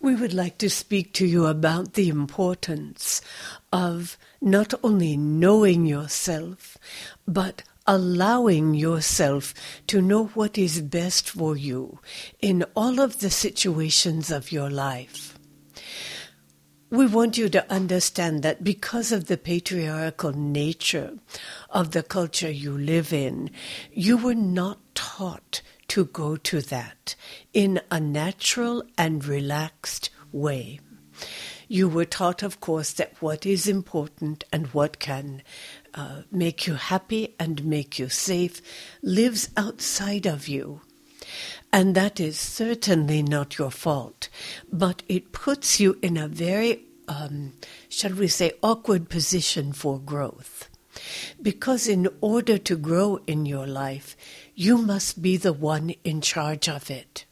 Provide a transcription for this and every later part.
We would like to speak to you about the importance of not only knowing yourself, but allowing yourself to know what is best for you in all of the situations of your life. We want you to understand that because of the patriarchal nature of the culture you live in, you were not taught to go to that in a natural and relaxed way. You were taught, of course, that what is important and what can make you happy and make you safe lives outside of you. And that is certainly not your fault, but it puts you in a very, shall we say, awkward position for growth. Because in order to grow in your life, you must be the one in charge of it.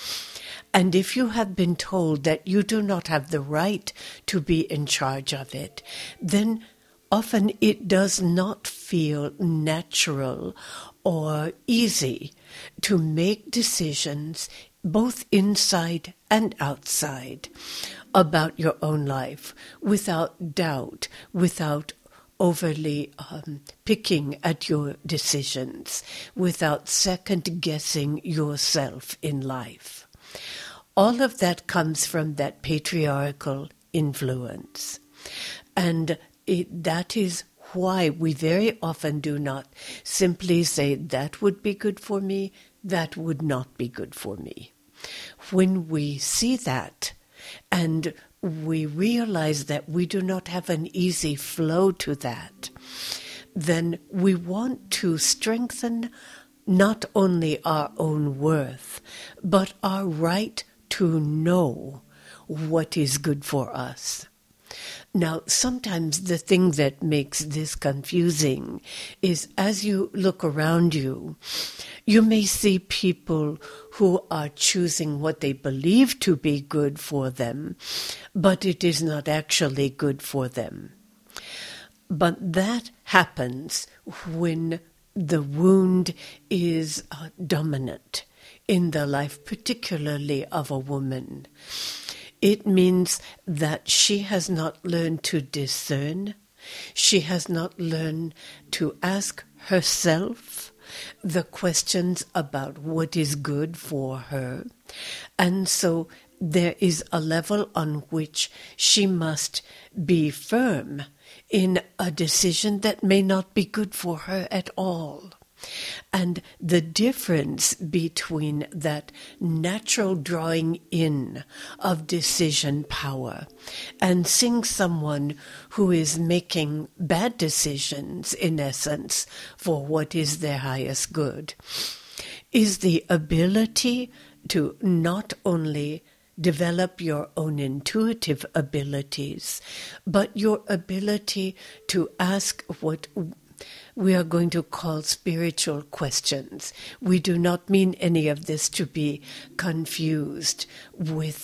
And if you have been told that you do not have the right to be in charge of it, then often it does not feel natural or easy to make decisions both inside and outside about your own life without doubt, without overly picking at your decisions, without second-guessing yourself in life. All of that comes from that patriarchal influence. And that is why we very often do not simply say, that would be good for me, that would not be good for me. When we see that, and we realize that we do not have an easy flow to that, then we want to strengthen not only our own worth, but our right to know what is good for us. Now, sometimes the thing that makes this confusing is as you look around you, you may see people who are choosing what they believe to be good for them, but it is not actually good for them. But that happens when the wound is dominant in the life, particularly of a woman. It means that she has not learned to discern. She has not learned to ask herself the questions about what is good for her. And so there is a level on which she must be firm in a decision that may not be good for her at all. And the difference between that natural drawing in of decision power and seeing someone who is making bad decisions, in essence, for what is their highest good, is the ability to not only develop your own intuitive abilities, but your ability to ask what we are going to call spiritual questions. We do not mean any of this to be confused with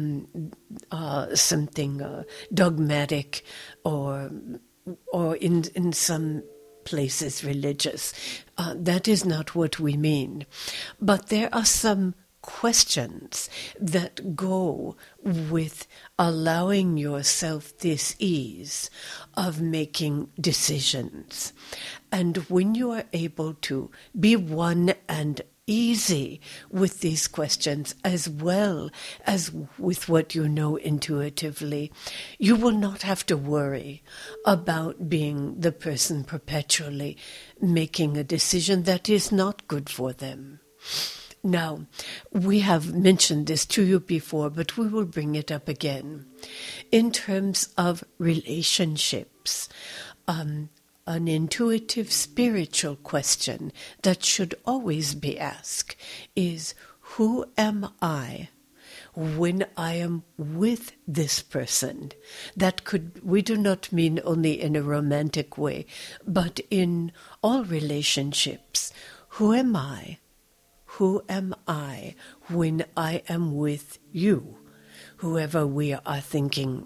something dogmatic or in some places religious. That is not what we mean. But there are some questions that go with allowing yourself this ease of making decisions. And when you are able to be one and easy with these questions as well as with what you know intuitively, you will not have to worry about being the person perpetually making a decision that is not good for them. Now, we have mentioned this to you before, but we will bring it up again. In terms of relationships, an intuitive spiritual question that should always be asked is, who am I when I am with this person? We do not mean only in a romantic way, but in all relationships. Who am I? Who am I when I am with you, whoever we are thinking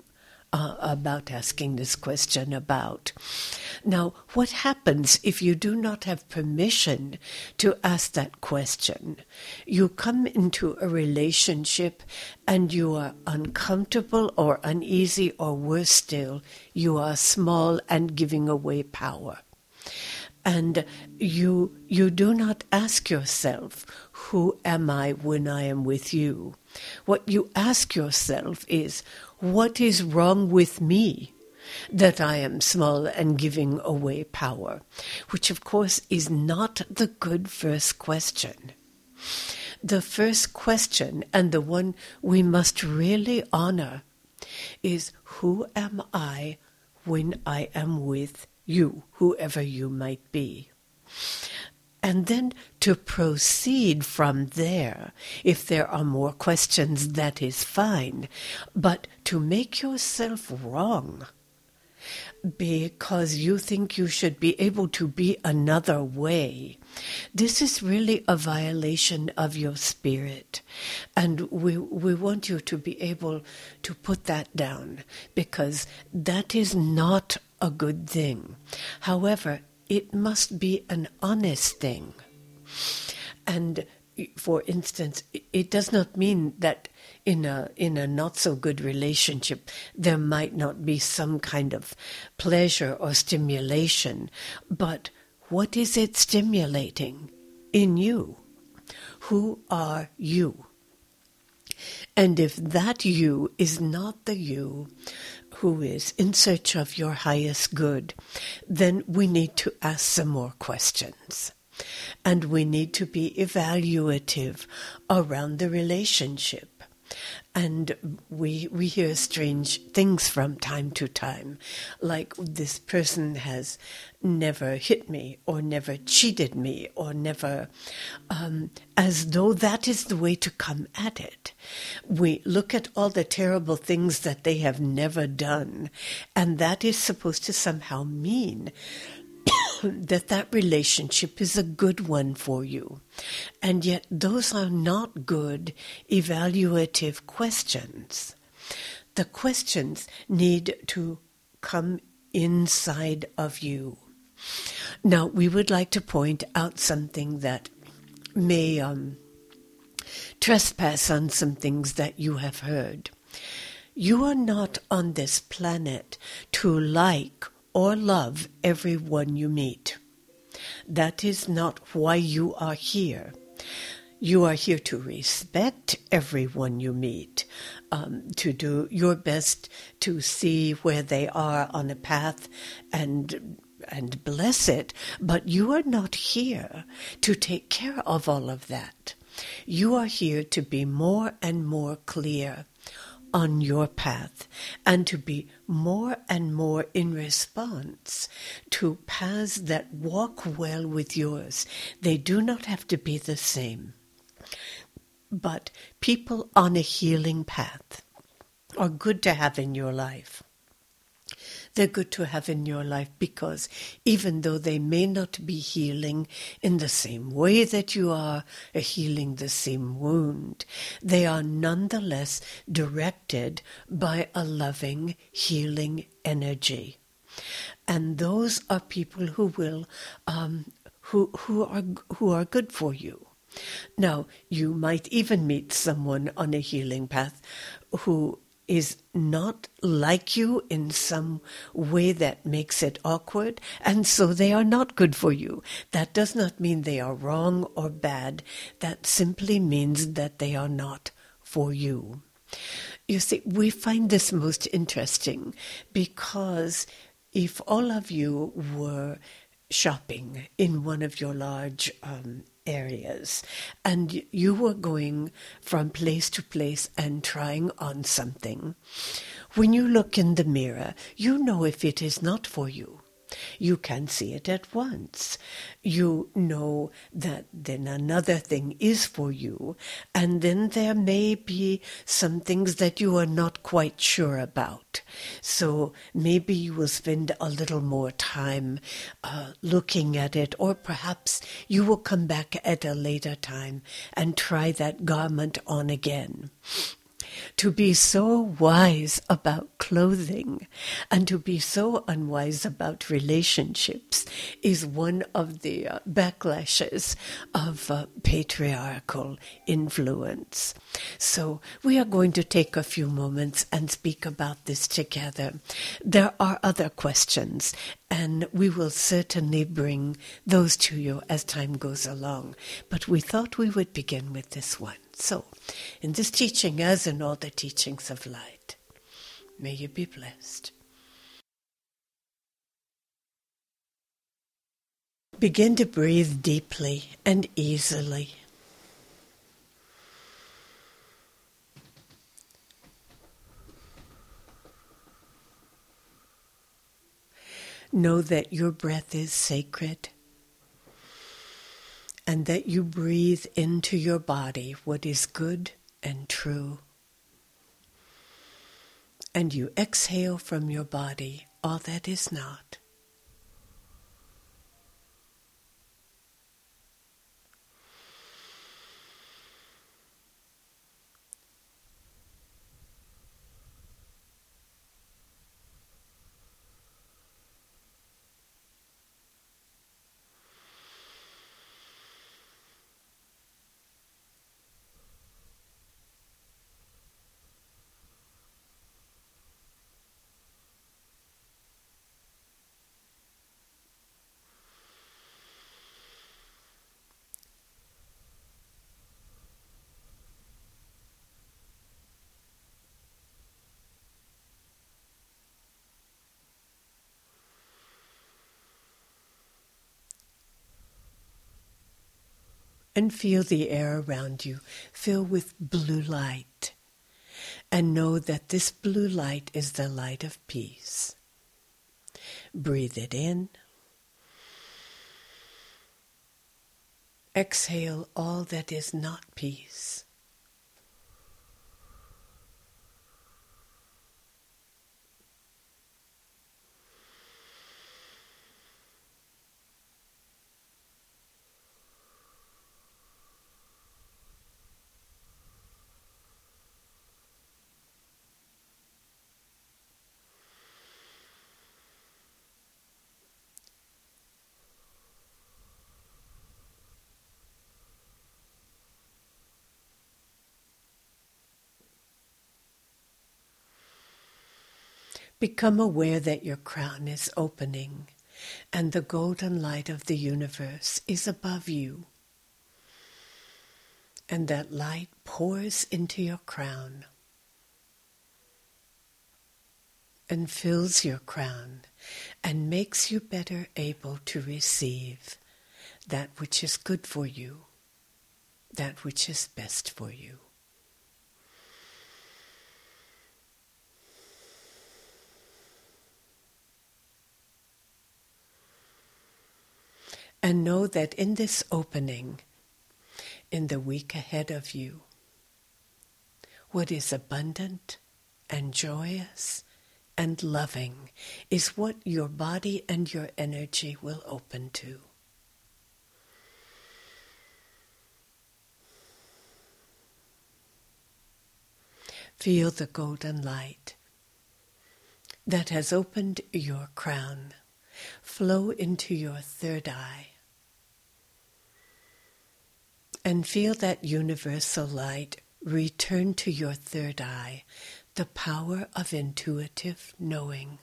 about asking this question about. Now, what happens if you do not have permission to ask that question? You come into a relationship and you are uncomfortable or uneasy, or worse still, you are small and giving away power. And you do not ask yourself, who am I when I am with you? What you ask yourself is, what is wrong with me that I am small and giving away power? Which, of course, is not the good first question. The first question, and the one we must really honor, is, who am I when I am with you, whoever you might be? And then to proceed from there. If there are more questions, that is fine. But to make yourself wrong because you think you should be able to be another way, this is really a violation of your spirit. And we want you to be able to put that down, because that is not a good thing. However, it must be an honest thing. And for instance, it does not mean that in a not so good relationship there might not be some kind of pleasure or stimulation. But what is it stimulating in you? Who are you? And if that you is not the you who is in search of your highest good, then we need to ask some more questions. And we need to be evaluative around the relationship. And we hear strange things from time to time, like this person has never hit me, or never cheated me, or never, as though that is the way to come at it. We look at all the terrible things that they have never done, and that is supposed to somehow mean that relationship is a good one for you. And yet those are not good evaluative questions. The questions need to come inside of you. Now, we would like to point out something that may trespass on some things that you have heard. You are not on this planet to like or love everyone you meet. That is not why you are here. You are here to respect everyone you meet, to do your best to see where they are on a path and bless it. But you are not here to take care of all of that. You are here to be more and more clear on your path, and to be more and more in response to paths that walk well with yours. They do not have to be the same. But people on a healing path are good to have in your life. They're good to have in your life because even though they may not be healing in the same way that you are healing the same wound, they are nonetheless directed by a loving, healing energy. And those are people who will, who are good for you. Now, you might even meet someone on a healing path who is not like you in some way that makes it awkward, and so they are not good for you. That does not mean they are wrong or bad. That simply means that they are not for you. You see, we find this most interesting because if all of you were shopping in one of your large areas, and you were going from place to place and trying on something, when you look in the mirror, you know if it is not for you. You can see it at once. You know that then another thing is for you, and then there may be some things that you are not quite sure about. So maybe you will spend a little more time looking at it, or perhaps you will come back at a later time and try that garment on again. To be so wise about clothing and to be so unwise about relationships is one of the backlashes of patriarchal influence. So we are going to take a few moments and speak about this together. There are other questions, and we will certainly bring those to you as time goes along. But we thought we would begin with this one. So, in this teaching, as in all the teachings of light, may you be blessed. Begin to breathe deeply and easily. Know that your breath is sacred and that you breathe into your body what is good and true. And you exhale from your body all that is not. And feel the air around you fill with blue light. And know that this blue light is the light of peace. Breathe it in. Exhale all that is not peace. Become aware that your crown is opening and the golden light of the universe is above you. And that light pours into your crown and fills your crown and makes you better able to receive that which is good for you, that which is best for you. And know that in this opening, in the week ahead of you, what is abundant and joyous and loving is what your body and your energy will open to. Feel the golden light that has opened your crown flow into your third eye. And feel that universal light return to your third eye, the power of intuitive knowing.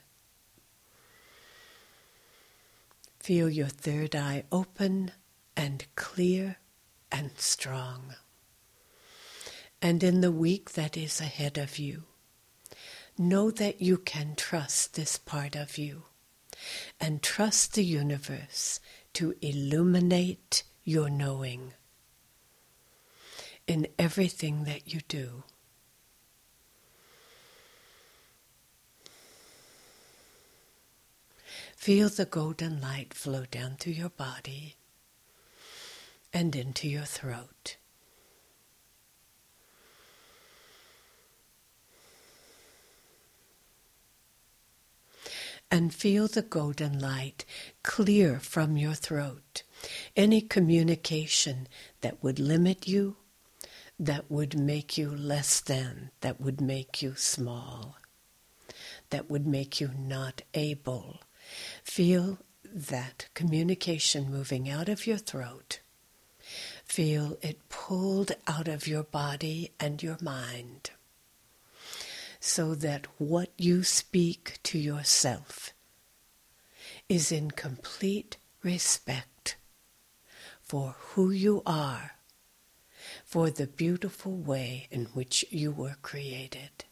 Feel your third eye open and clear and strong. And in the week that is ahead of you, know that you can trust this part of you and trust the universe to illuminate your knowing in everything that you do. Feel the golden light flow down through your body and into your throat. And feel the golden light clear from your throat any communication that would limit you, that would make you less than, that would make you small, that would make you not able. Feel that communication moving out of your throat. Feel it pulled out of your body and your mind, so that what you speak to yourself is in complete respect for who you are, for the beautiful way in which you were created.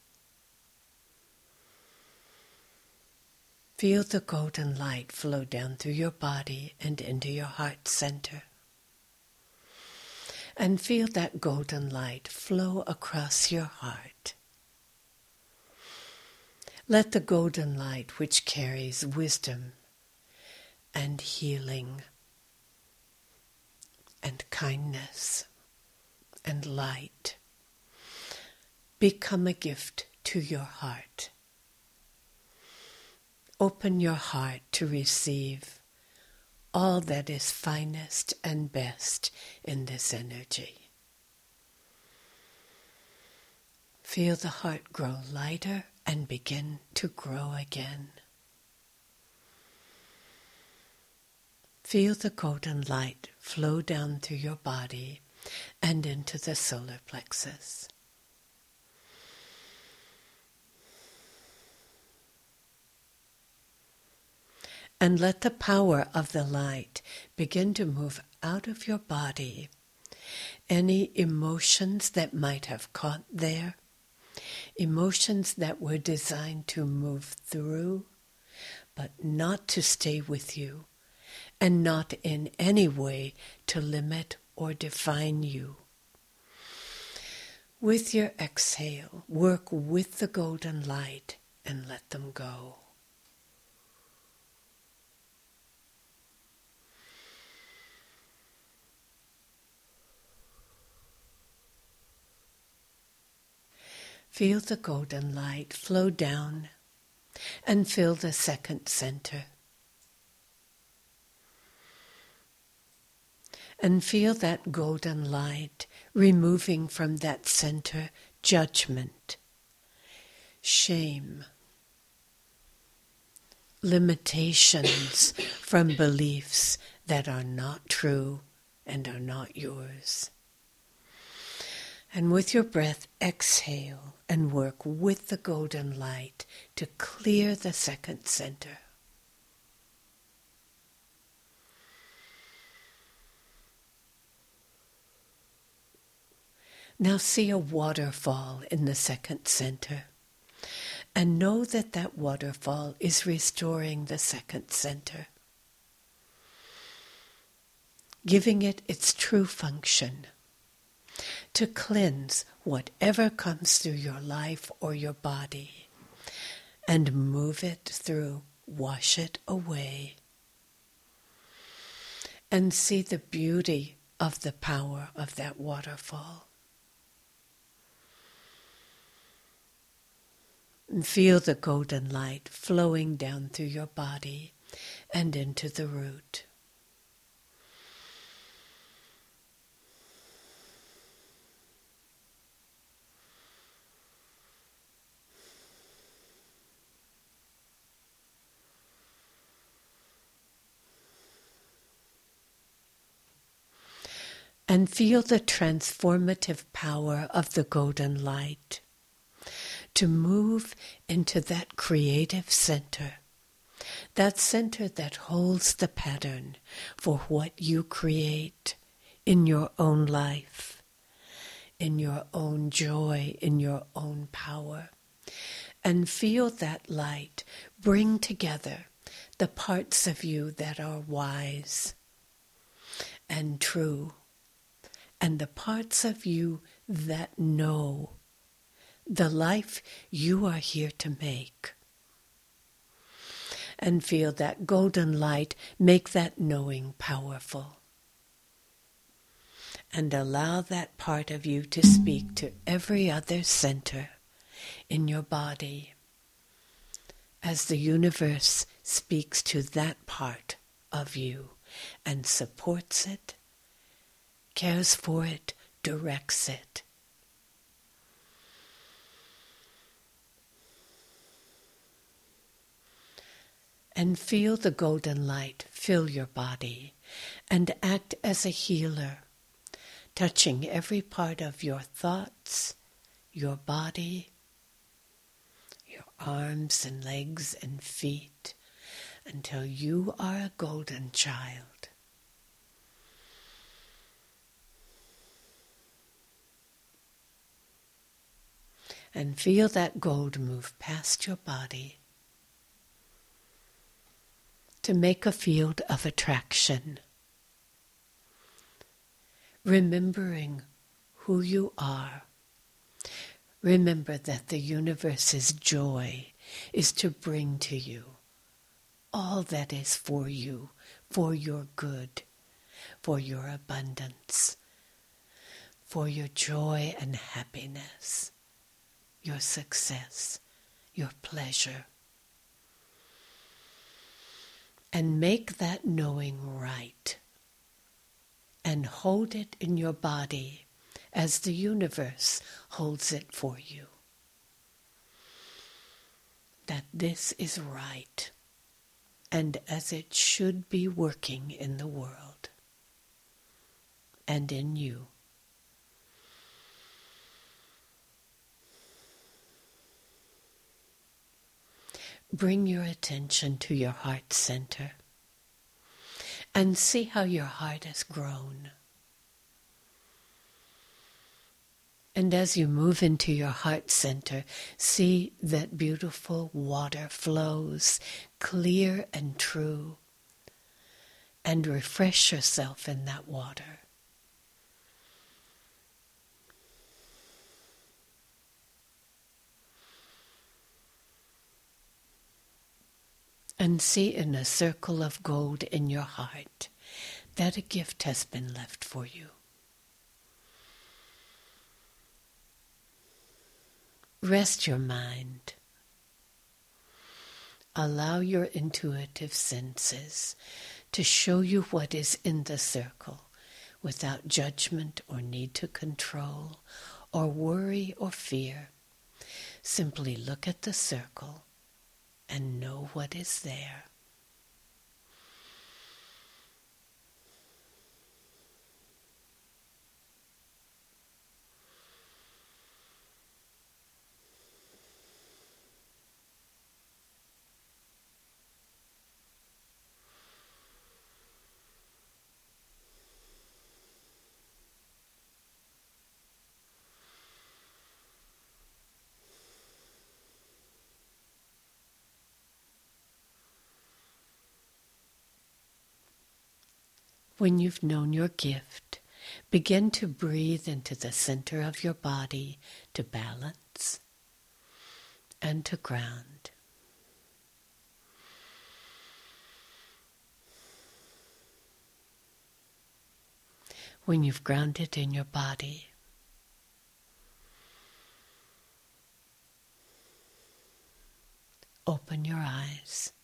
Feel the golden light flow down through your body and into your heart center. And feel that golden light flow across your heart. Let the golden light, which carries wisdom and healing and kindness and light, become a gift to your heart. Open your heart to receive all that is finest and best in this energy. Feel the heart grow lighter and begin to grow again. Feel the golden light flow down through your body and into the solar plexus. And let the power of the light begin to move out of your body. Any emotions that might have caught there, emotions that were designed to move through, but not to stay with you, and not in any way to limit or define you. With your exhale, work with the golden light and let them go. Feel the golden light flow down and fill the second center. And feel that golden light removing from that center judgment, shame, limitations from beliefs that are not true and are not yours. And with your breath, exhale and work with the golden light to clear the second center. Now see a waterfall in the second center, and know that that waterfall is restoring the second center, giving it its true function, to cleanse whatever comes through your life or your body, and move it through, wash it away, and see the beauty of the power of that waterfall. And feel the golden light flowing down through your body and into the root. And feel the transformative power of the golden light to move into that creative center, that center that holds the pattern for what you create in your own life, in your own joy, in your own power. And feel that light bring together the parts of you that are wise and true, and the parts of you that know the life you are here to make. And feel that golden light make that knowing powerful. And allow that part of you to speak to every other center in your body, as the universe speaks to that part of you and supports it, cares for it, directs it, and feel the golden light fill your body and act as a healer, touching every part of your thoughts, your body, your arms and legs and feet, until you are a golden child. And feel that gold move past your body to make a field of attraction, remembering who you are. Remember that the universe's joy is to bring to you all that is for you, for your good, for your abundance, for your joy and happiness, your success, your pleasure. And make that knowing right, and hold it in your body as the universe holds it for you. That this is right, and as it should be working in the world and in you. Bring your attention to your heart center and see how your heart has grown. And as you move into your heart center, see that beautiful water flows clear and true, and refresh yourself in that water. And see in a circle of gold in your heart that a gift has been left for you. Rest your mind. Allow your intuitive senses to show you what is in the circle without judgment or need to control or worry or fear. Simply look at the circle and know what is there. When you've known your gift, begin to breathe into the center of your body to balance and to ground. When you've grounded in your body, open your eyes.